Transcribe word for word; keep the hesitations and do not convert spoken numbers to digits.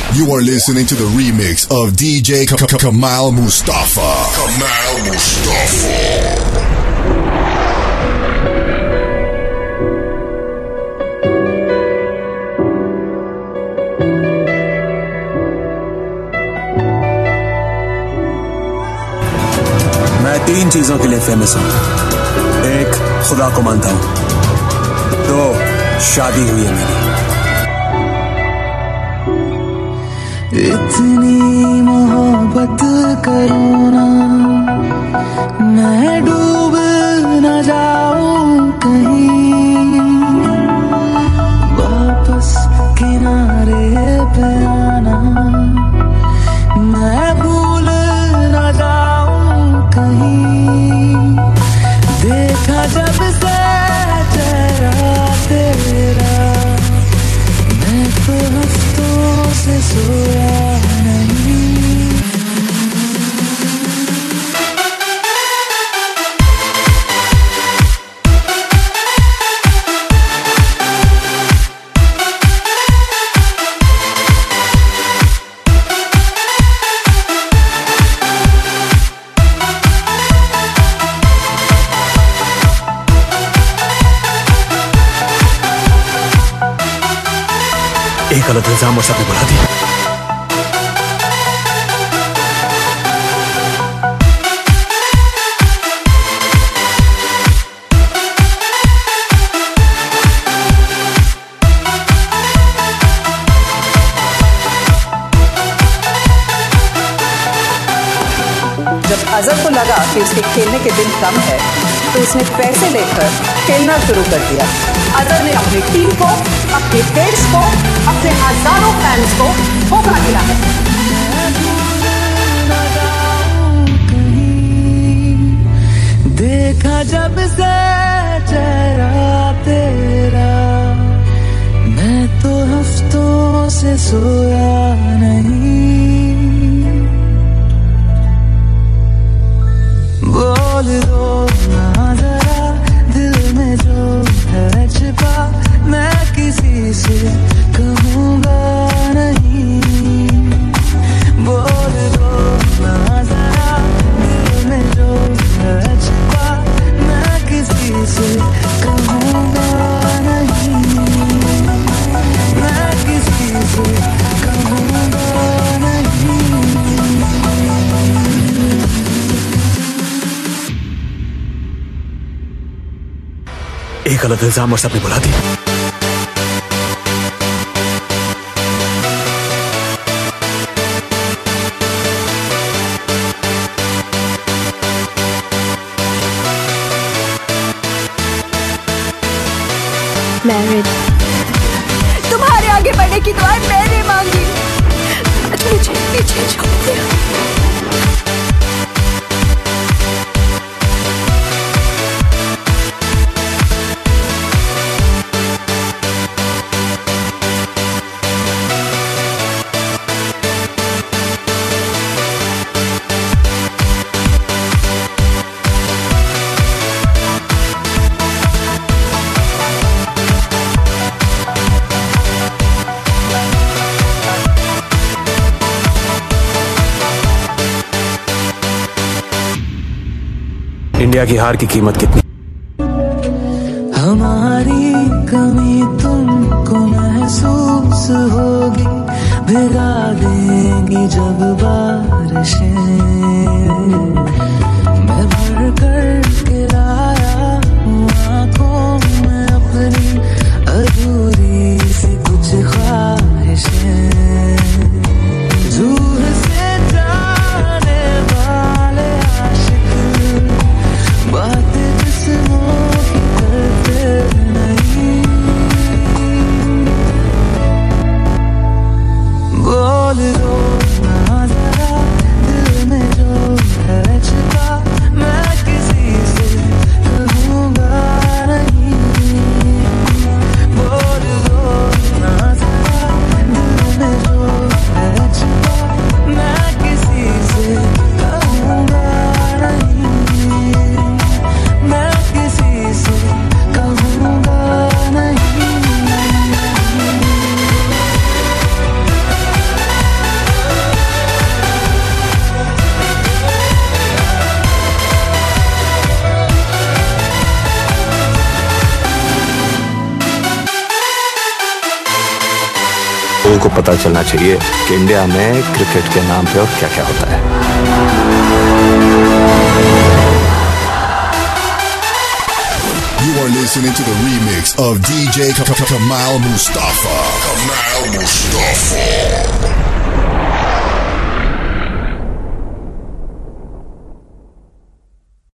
You are listening to the remix of D J K- K- Kamal Mustafa. Kamal Mustafa. मैं तीन चीजों के लिए फेमस हूं। एक, खुदा को मानता हूं। दो, शादी हुई है मेरी। इतनी मोहब्बत करूं ना, मैं डूब न जाऊं कहीं, वापस किनारे पे आना, मैं भूल न जाऊं कहीं। देखा जब से चेहरा तेरा, मैं तो हफ्तों से सोया नहीं। एक गलत इल्जाम और सबने बुला दिया। जब अजहर को लगा कि उसके खेलने के दिन कम है, तो उसने पैसे लेकर खेलना शुरू कर दिया। अजहर ने अपनी टीम को, अपने पेट्स को, अपने हजारों फैंस को धोखा दिया है। देखा जब से चेहरा तेरा, मैं तो हफ्तों से सोया नहीं। बोल दो ना जरा दिल में जो है छिपा, मैं किसी से कहूँगा नहीं। बोल दो ना जरा दिल में जो है छिपा, मैं किसी से कहूँगा नहीं। मैं किसी से कहूँगा नहीं। एक गलत इल्जाम और सबने बुला दिया। मैरिड। तुम्हारे आगे बढ़ने की दुआएं मैंने मांगी, मुझे पीछे छोड़ दिया। इंडिया की हार की कीमत कितनी? हमारी कमी तुमको महसूस होगी, भिगा देंगी जब बारिशें। मैं भर कर के लाया हूँ आँखों में अपनी अधूरी सी कुछ ख्वाहिशें। दूर से जाने वाले आशिक बातें जिस्मों की करते नहीं। बोल दो ना जरा दिल में जो है छिपा, मैं किसी से कहूँगा नहीं। बोल दो ना जरा दिल को पता चलना चाहिए कि इंडिया में क्रिकेट के नाम पे और क्या क्या होता है। You are listening to the remix of D J Kamal Mustafa. Kamal Mustafa.